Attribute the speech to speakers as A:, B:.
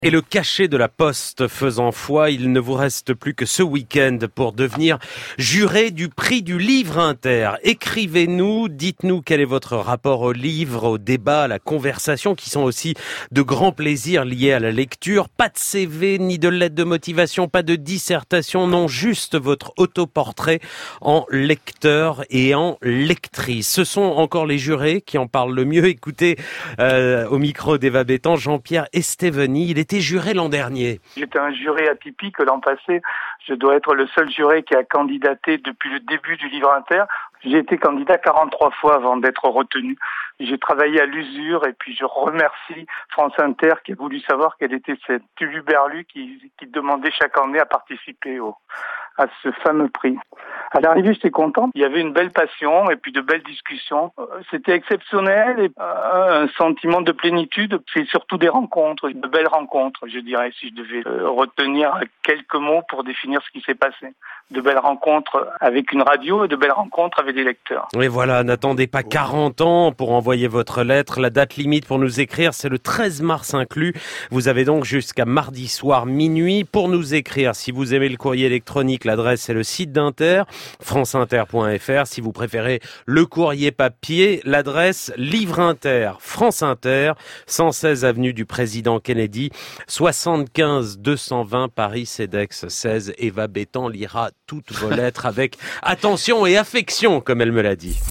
A: Et le cachet de la Poste faisant foi, il ne vous reste plus que ce week-end pour devenir juré du prix du livre inter. Écrivez-nous, dites-nous quel est votre rapport au livre, au débat, à la conversation, qui sont aussi de grands plaisirs liés à la lecture. Pas de CV, ni de lettre de motivation, pas de dissertation, non, juste votre autoportrait en lecteur et en lectrice. Ce sont encore les jurés qui en parlent le mieux. Écoutez, au micro d'Eva Bétan, Jean-Pierre Esteveni, il était juré l'an dernier.
B: J'étais un juré atypique l'an passé. Je dois être le seul juré qui a candidaté depuis le début du livre inter. J'ai été candidat 43 fois avant d'être retenu. J'ai travaillé à l'usure et puis je remercie France Inter qui a voulu savoir quel était cet uluberlu qui demandait chaque année à participer à ce fameux prix. À l'arrivée, j'étais content. Il y avait une belle passion et puis de belles discussions. C'était exceptionnel et un sentiment de plénitude. C'est surtout des rencontres, de belles rencontres, je dirais, si je devais retenir quelques mots pour définir ce qui s'est passé. De belles rencontres avec une radio et de belles rencontres avec des lecteurs.
A: Et voilà, n'attendez pas 40 ans pour envoyer votre lettre. La date limite pour nous écrire, c'est le 13 mars inclus. Vous avez donc jusqu'à mardi soir minuit pour nous écrire. Si vous aimez le courrier électronique, l'adresse c'est le site d'Inter, franceinter.fr. Si vous préférez le courrier papier, l'adresse Livre Inter, France Inter, 116 avenue du Président Kennedy, 75 220 Paris CEDEX 16. Eva Bétan lira toutes vos lettres avec attention et affection, comme elle me l'a dit.